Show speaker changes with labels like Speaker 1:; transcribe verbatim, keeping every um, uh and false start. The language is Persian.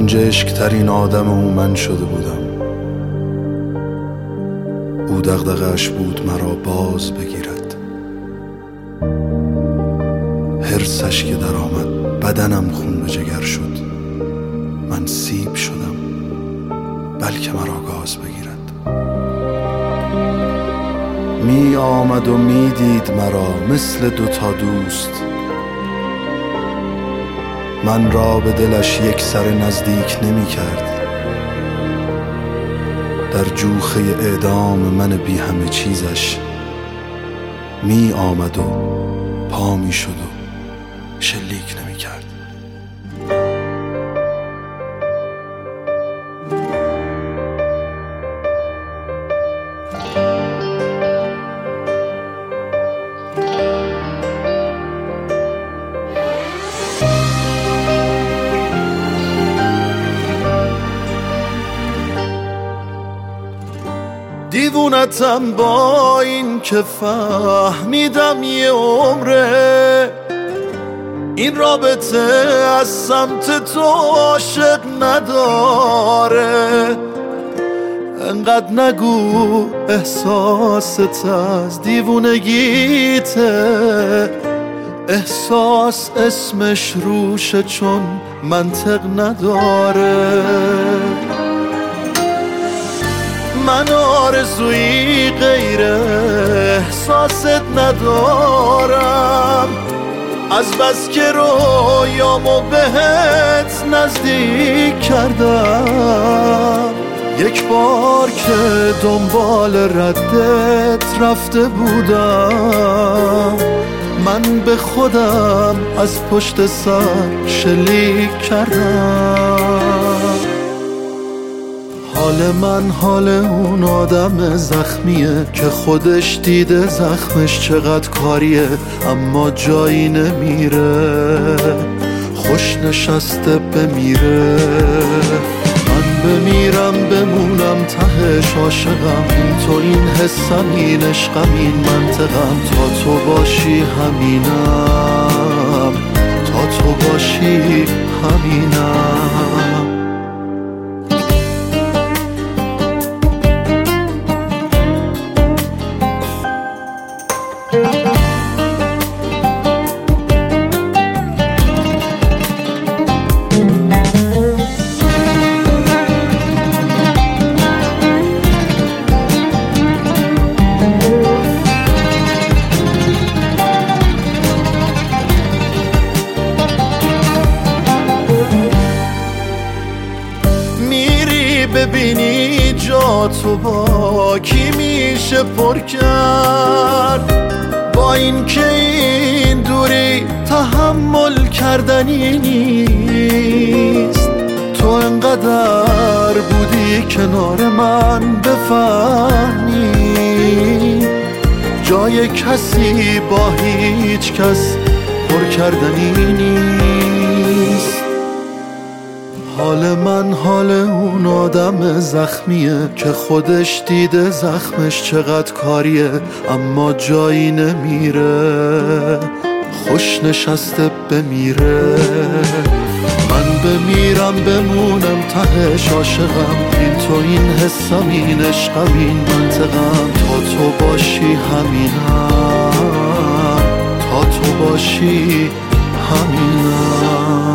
Speaker 1: گنجشک ترین آدم او من شده بودم. او دغدغه‌اش بود مرا باز بگیرد. حرصش که در آمد بدنم خون به جگر شد. من سیب شدم بلکه مرا گاز بگیرد. می آمد و می دید مرا مثل دوتا دوست. من را به دلش یک سر نزدیک نمی کرد. در جوخه اعدام من بی همه چیزش می آمد و پا می شد و شلیک نمی کرد. دیوونتم با این که فهمیدم یه عمره این رابطه از سمت تو عاشق نداره. انقدر نگو احساست از دیوونگیته. احساس اسمش روشه چون منطق نداره. من آرزویی غیر احساست ندارم. از بس که رویامو بهت نزدیک کردم. یک بار که دنبال ردت رفته بودم. من به خودم از پشت سر شلیک کردم. حال من حال اون آدم زخمیه که خودش دیده زخمش چقدر کاریه اما جایی نمیره. خوش نشسته بمیره. من بمیرم بمونم تهش عاشقم. این تو این حسم این عشقم این منطقم. تا تو باشی همینم. تا تو باشی همینم. ببینی جا تو با کی میشه پر کرد. با این که این دوری تحمل کردنی نیست. تو انقدر بودی کنار من بفهمی جای کسی با هیچ کس پر کردنی نیست. حال من حال اون آدم زخمیه که خودش دیده زخمش چقدر کاریه اما جایی نمیره. خوش نشسته بمیره. من بمیرم بمونم تهش عاشقم. این تو این حسم این عشقم این منطقم. تا تو باشی همینم. تا تو باشی همینم.